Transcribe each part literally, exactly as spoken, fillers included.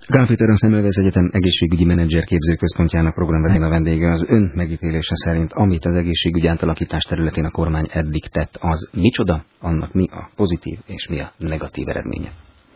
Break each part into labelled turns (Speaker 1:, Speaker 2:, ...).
Speaker 1: Gál Péter, a Semmelweis Egyetem egészségügyi menedzser képzőközpontjának programvezén a vendége. Az ön megítélése szerint, amit az egészségügyi átalakítás területén a kormány eddig tett, az micsoda? Annak mi a pozitív és mi a negatív eredménye?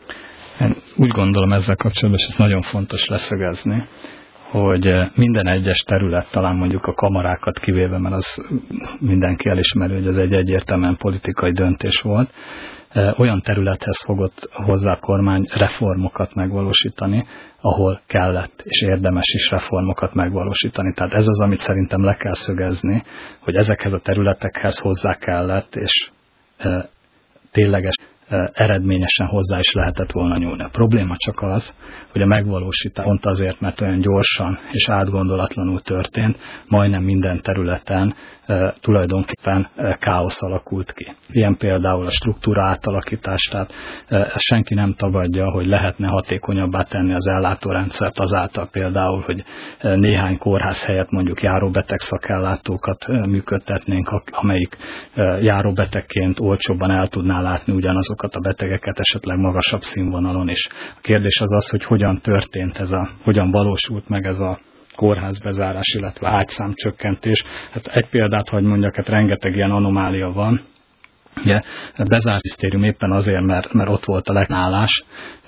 Speaker 2: Én úgy gondolom ezzel kapcsolatban, és ez nagyon fontos leszögezni, hogy minden egyes terület, talán mondjuk a kamarákat kivéve, mert az mindenki elismeri, hogy ez egy egyértelműen politikai döntés volt, olyan területhez fogott hozzá a kormány reformokat megvalósítani, ahol kellett és érdemes is reformokat megvalósítani. Tehát ez az, amit szerintem le kell szögezni, hogy ezekhez a területekhez hozzá kellett, és e, tényleges eredményesen hozzá is lehetett volna nyúlni. A probléma csak az, hogy a megvalósítás pont azért, mert olyan gyorsan és átgondolatlanul történt, majdnem minden területen e, tulajdonképpen e, káosz alakult ki. Ilyen például a struktúra átalakítás, tehát e, ezt senki nem tagadja, hogy lehetne hatékonyabbá tenni az ellátórendszert azáltal például, hogy e, néhány kórház helyett mondjuk járóbeteg szakellátókat e, működtetnénk, amelyik e, járóbetegként olcsóbban el tudná látni ugyanazok a betegeket esetleg magasabb színvonalon is. A kérdés az az, hogy hogyan történt ez a, hogyan valósult meg ez a kórházbezárás, illetve ágyszámcsökkentés. Hát egy példát hagy mondjak, hát rengeteg ilyen anomália van. Ugye, bezárt minisztérium éppen azért, mert, mert ott volt a legnálás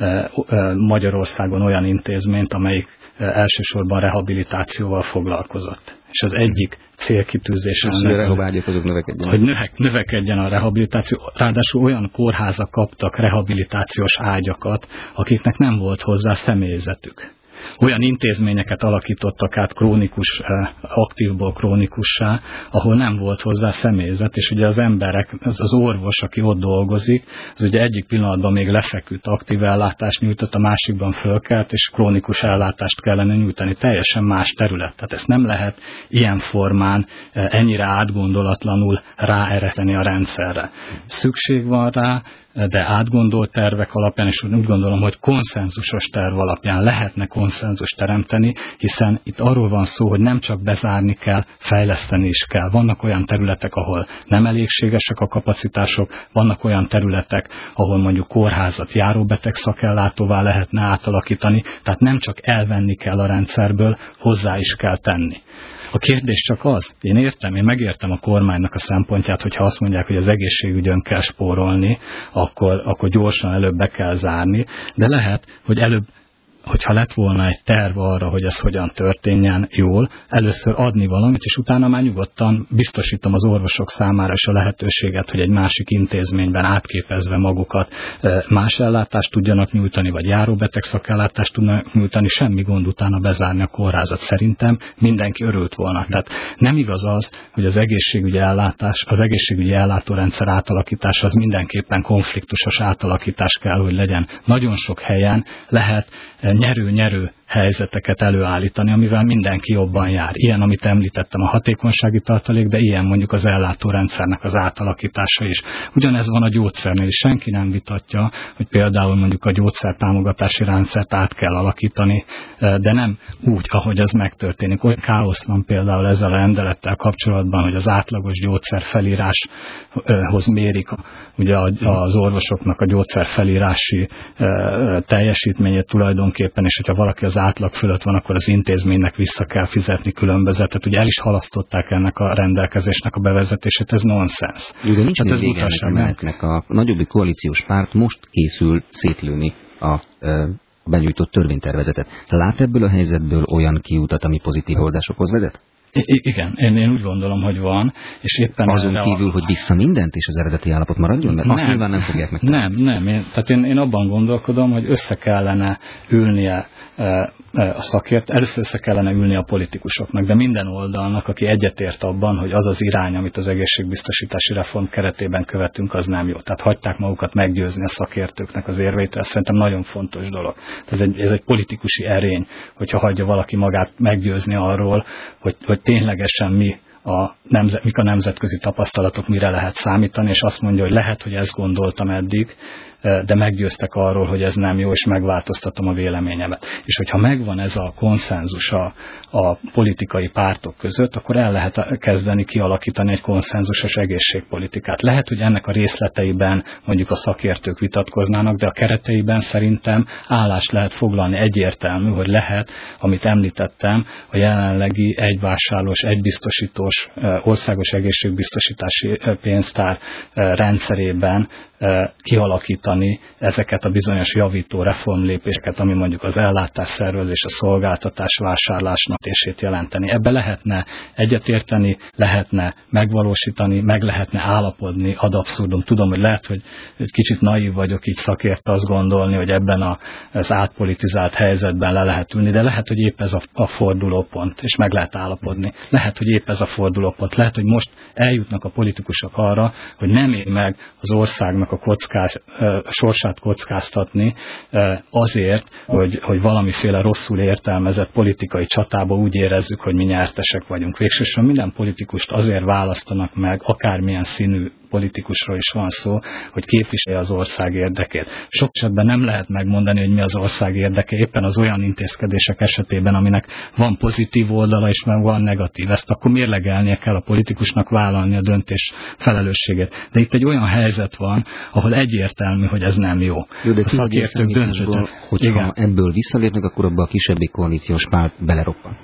Speaker 2: Magyarországon olyan intézményt, amelyik elsősorban rehabilitációval foglalkozott. És az egyik célkitűzése ennek, hogy növek, növekedjen a rehabilitáció. Ráadásul olyan kórházak kaptak rehabilitációs ágyakat, akiknek nem volt hozzá személyzetük. Olyan intézményeket alakítottak át krónikus, aktívból krónikussá, ahol nem volt hozzá személyzet, és ugye az emberek, az, az orvos, aki ott dolgozik, az ugye egyik pillanatban még lefeküdt, aktív ellátást nyújtott, a másikban fölkelt, és krónikus ellátást kellene nyújtani. Teljesen más terület. Tehát ezt nem lehet ilyen formán, ennyire átgondolatlanul ráereszteni a rendszerre. Szükség van rá, de átgondolt tervek alapján, és úgy gondolom, hogy konszenzusos terv alapján lehetne konszenzus teremteni, hiszen itt arról van szó, hogy nem csak bezárni kell, fejleszteni is kell. Vannak olyan területek, ahol nem elégségesek a kapacitások, vannak olyan területek, ahol mondjuk kórházat járóbeteg szakellátóvá lehetne átalakítani, tehát nem csak elvenni kell a rendszerből, hozzá is kell tenni. A kérdés csak az, én értem, én megértem a kormánynak a szempontját, hogyha azt mondják, hogy az egészségügyön kell spórolni, akkor, akkor gyorsan előbb be kell zárni, de lehet, hogy előbb, hogyha lett volna egy terv arra, hogy ez hogyan történjen jól, először adni valamit, és utána már nyugodtan biztosítom az orvosok számára is a lehetőséget, hogy egy másik intézményben átképezve magukat más ellátást tudjanak nyújtani, vagy járóbeteg szakellátást tudnak nyújtani, semmi gond utána bezárni a kórházat. Szerintem mindenki örült volna. Tehát nem igaz az, hogy az egészségügyi ellátás, az egészségügyi ellátórendszer átalakítása az mindenképpen konfliktusos átalakítás kell, hogy legyen. Nagyon sok helyen lehet nyerő-nyerő helyzeteket előállítani, amivel mindenki jobban jár. Ilyen, amit említettem, a hatékonysági tartalék, de ilyen mondjuk az ellátórendszernek az átalakítása is. Ugyanez van a gyógyszernél, és senki nem vitatja, hogy például mondjuk a gyógyszertámogatási rendszert át kell alakítani, de nem úgy, ahogy ez megtörténik. Olyan káosz van például ezzel a rendelettel kapcsolatban, hogy az átlagos gyógyszer felíráshoz mérik ugye az orvosoknak a gyógyszer felírási teljesítményét tulajdonképpen, és hogyha valaki az átlag fölött van, akkor az intézménynek vissza kell fizetni különbözetet. Ugye el is halasztották ennek a rendelkezésnek a bevezetését, ez nonsens.
Speaker 1: Jó, de nincs hát ez vége a nagyobbik koalíciós párt most készül szétlőni a, a benyújtott törvénytervezetet. Lát ebből a helyzetből olyan kiutat, ami pozitív oldásokhoz vezet?
Speaker 2: I- igen, én, én úgy gondolom, hogy van, és éppen
Speaker 1: azon kívül, a... hogy vissza mindent, és az eredeti állapot maradjon, mert nem, azt nyilván nem fogják megtenni.
Speaker 2: Nem, nem, én, tehát én, én abban gondolkodom, hogy össze kellene ülnie e, e, a szakért, először össze kellene ülnie a politikusoknak, de minden oldalnak, aki egyetért abban, hogy az az irány, amit az egészségbiztosítási reform keretében követünk, az nem jó. Tehát hagyták magukat meggyőzni a szakértőknek az érveit, ez szerintem nagyon fontos dolog. Ez egy, ez egy politikusi erény, hogyha hagyja valaki magát meggyőzni arról, hogy, hogy ténylegesen mi a nemzet, mik a nemzetközi tapasztalatok, mire lehet számítani, és azt mondja, hogy lehet, hogy ezt gondoltam eddig, de meggyőztek arról, hogy ez nem jó, és megváltoztatom a véleményemet. És hogyha megvan ez a konszenzus a, a politikai pártok között, akkor el lehet kezdeni kialakítani egy konszenzusos egészségpolitikát. Lehet, hogy ennek a részleteiben mondjuk a szakértők vitatkoznának, de a kereteiben szerintem állást lehet foglalni. Egyértelmű, hogy lehet, amit említettem, a jelenlegi egyvásárlós, egybiztosítós országos egészségbiztosítási pénztár rendszerében kialakítani ezeket a bizonyos javító reformlépéseket, ami mondjuk az ellátásszervezés, a szolgáltatás vásárlásnak tését jelenteni. Ebbe lehetne egyetérteni, lehetne megvalósítani, meg lehetne állapodni ad abszurdum. Tudom, hogy lehet, hogy egy kicsit naív vagyok így szakért azt gondolni, hogy ebben a, az átpolitizált helyzetben le lehet ülni, de lehet, hogy épp ez a, a fordulópont, és meg lehet állapodni. Lehet, hogy épp ez a fordulópont. Lehet, hogy most eljutnak a politikusok arra, hogy nem ér meg az országnak a kockás, sorsát kockáztatni azért, hogy, hogy valamiféle rosszul értelmezett politikai csatába úgy érezzük, hogy mi nyertesek vagyunk. Végsősorban minden politikust azért választanak meg, akármilyen színű politikusról is van szó, hogy képviselje az ország érdekét. Sok esetben nem lehet megmondani, hogy mi az ország érdeke, éppen az olyan intézkedések esetében, aminek van pozitív oldala és van negatív. Ezt akkor mérlegelnie kell a politikusnak, vállalni a döntés felelősségét. De itt egy olyan helyzet van, ahol egyértelmű, hogy ez nem jó.
Speaker 1: Jó, de
Speaker 2: a szakértők döntöttek.
Speaker 1: Hogyha igen. ebből visszalépnek, akkor abban a kisebbik koalíciós párt beleroppan.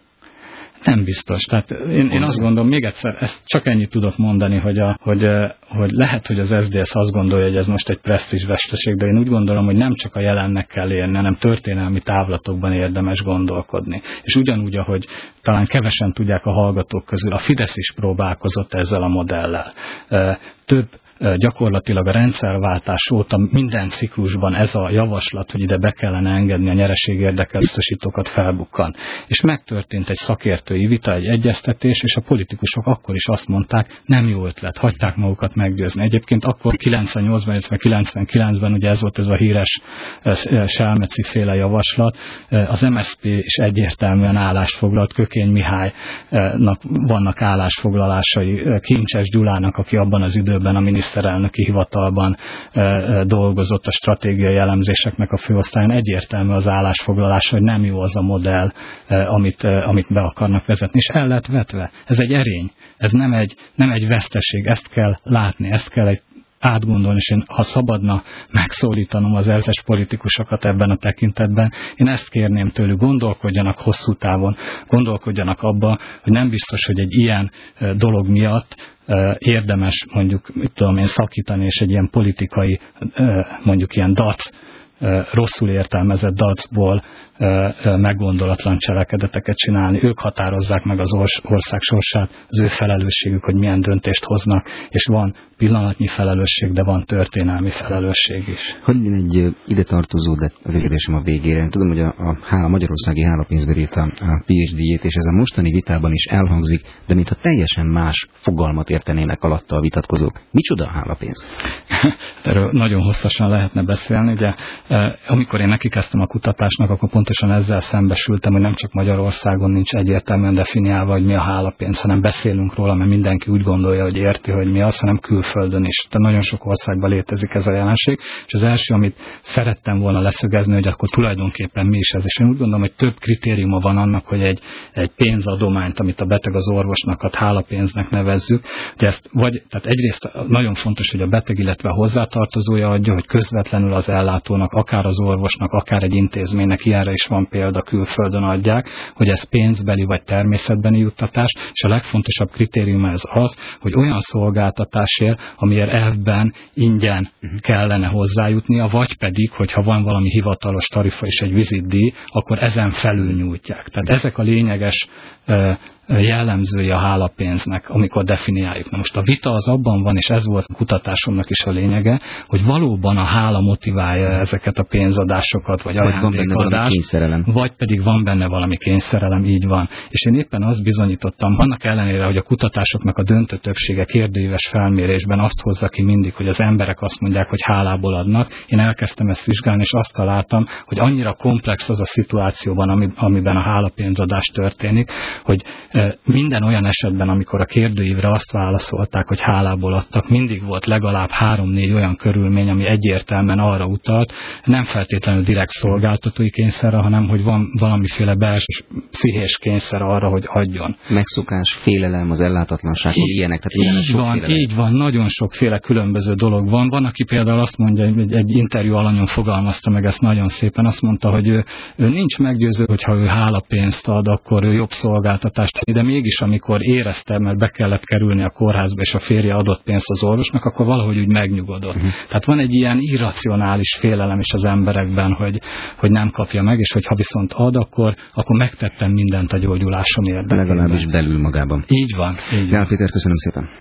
Speaker 2: Nem biztos. Tehát én, én azt gondolom, még egyszer, ezt csak ennyit tudok mondani, hogy, a, hogy, hogy lehet, hogy az es zé dé es azt gondolja, hogy ez most egy presztízs veszteség, de én úgy gondolom, hogy nem csak a jelennek kell élni, hanem történelmi távlatokban érdemes gondolkodni. És ugyanúgy, ahogy talán kevesen tudják a hallgatók közül, a Fidesz is próbálkozott ezzel a modellel. Több gyakorlatilag a rendszerváltás óta minden ciklusban ez a javaslat, hogy ide be kellene engedni a nyereségérdekel biztosítókat felbukkan. És megtörtént egy szakértői vita, egy egyeztetés, és a politikusok akkor is azt mondták, nem jó ötlet, hagyták magukat meggyőzni. Egyébként akkor kilencvennyolcban, illetve kilencvenkilencben, ugye ez volt ez a híres Selmeci féle javaslat, az em es zé pé is egyértelműen állást foglalt, Kökény Mihálynak vannak állásfoglalásai, Kincses Gyulának, aki abban az időben a miniszterelnöki hivatalban dolgozott a stratégiai elemzéseknek a főosztályon, egyértelmű az állásfoglalás, hogy nem jó az a modell, amit, amit be akarnak vezetni, és el lett vetve. Ez egy erény, ez nem egy, nem egy veszteség, ezt kell látni, ezt kell egy átgondolni, és én, ha szabadna megszólítanom az elzes politikusokat ebben a tekintetben, én ezt kérném tőlük, gondolkodjanak hosszú távon, gondolkodjanak abba, hogy nem biztos, hogy egy ilyen dolog miatt érdemes mondjuk, mit tudom én, szakítani, és egy ilyen politikai, mondjuk ilyen dac, rosszul értelmezett dacból meggondolatlan cselekedeteket csinálni. Ők határozzák meg az ország sorsát, az ő felelősségük, hogy milyen döntést hoznak, és van pillanatnyi felelősség, de van történelmi felelősség is.
Speaker 1: Hogy egy ide tartozó, de az kérdésem a végére. Tudom, hogy a, a, a Magyarországi Hálapénzből írt a, a pé há dé-jét, és ez a mostani vitában is elhangzik, de mintha teljesen más fogalmat értenének alatta a vitatkozók. Micsoda a hálapénz?
Speaker 2: Erről nagyon hosszasan lehetne beszélni, de amikor én nekikezdtem a kutatásnak, akkor pontosan ezzel szembesültem, hogy nem csak Magyarországon nincs egyértelműen definiálva, hogy mi a hálapénz, hanem beszélünk róla, mert mindenki úgy gondolja, hogy érti, hogy mi az, hanem külföldön is. Tehát nagyon sok országban létezik ez a jelenség, és az első, amit szerettem volna leszögezni, hogy akkor tulajdonképpen mi is ez. És én úgy gondolom, hogy több kritériuma van annak, hogy egy, egy pénzadományt, amit a beteg az orvosnak ad, hálapénznek nevezzük, de ezt vagy, tehát egyrészt nagyon fontos, hogy a beteg, illetve a hozzátartozója adja, hogy közvetlenül az ellátónak, akár az orvosnak, akár egy intézménynek, ilyenre is van példa, külföldön adják, hogy ez pénzbeli vagy természetbeni juttatás, és a legfontosabb kritérium ez az, hogy olyan szolgáltatásért, amiért elvben ingyen kellene hozzájutnia, vagy pedig, hogyha van valami hivatalos tarifa és egy vizitdíj, akkor ezen felül nyújtják. Tehát ezek a lényeges jellemzője a hálapénznek, amikor definiáljuk. Na most a vita az abban van, és ez volt a kutatásomnak is a lényege, hogy valóban a hála motiválja ezeket a pénzadásokat, vagy ajándékadást, vagy pedig van benne valami kényszerelem, így van. És én éppen azt bizonyítottam, annak ellenére, hogy a kutatásoknak a döntő többsége kérdőíves felmérésben azt hozza ki mindig, hogy az emberek azt mondják, hogy hálából adnak. Én elkezdtem ezt vizsgálni, és azt találtam, hogy annyira komplex az a szituációban, amiben a hálapénzadás történik, hogy Minden olyan esetben, amikor a kérdőívre azt válaszolták, hogy hálából adtak, mindig volt legalább három-négy olyan körülmény, ami egyértelműen arra utalt, nem feltétlenül direkt szolgáltatói kényszerre, hanem hogy van valamiféle belső pszichés kényszer arra, hogy adjon.
Speaker 1: Megszokás, félelem, az ellátatlanság, hogy ilyenek. Tehát
Speaker 2: így van,
Speaker 1: sokféle.
Speaker 2: így van, nagyon sokféle különböző dolog van. Van, aki például azt mondja, egy, egy interjú alanyon fogalmazta meg ezt nagyon szépen, azt mondta, hogy ő, ő nincs meggyőző, hogyha ő hálapénzt ad, akkor ő jobb szolgáltatást, de mégis amikor érezte, mert be kellett kerülni a kórházba, és a férje adott pénzt az orvosnak, akkor valahogy úgy megnyugodott. Uh-huh. Tehát van egy ilyen irracionális félelem is az emberekben, hogy, hogy nem kapja meg, és hogyha viszont ad, akkor, akkor megtettem mindent a gyógyulásom érdekében.
Speaker 1: Legalábbis belül magában.
Speaker 2: Így van. Így van.
Speaker 1: Gál Péter, köszönöm szépen.